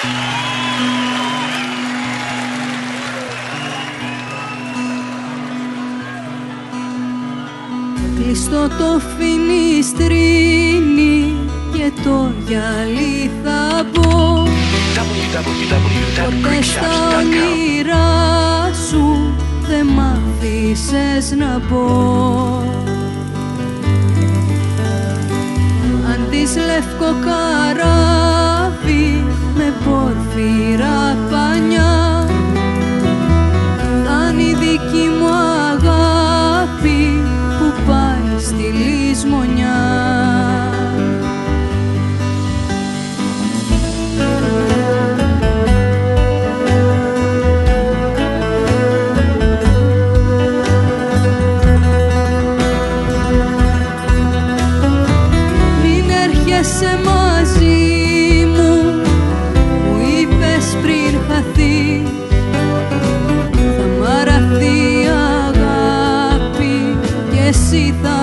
Κλειστό το φινιστρίνι και το γυαλί θα μπω. Ποτέ στα όνειρά σου δε μ' αφήσες να μπω. Αν δεις λευκό καράβι με πόρφυρα πανιά, θα είναι η δική μου αγάπη που πάει στη λησμονιά. Μην έρχεσαι μαζί μου, μου είπες πριν χαθείς, θα μ' αραθεί η αγάπη και εσύ θα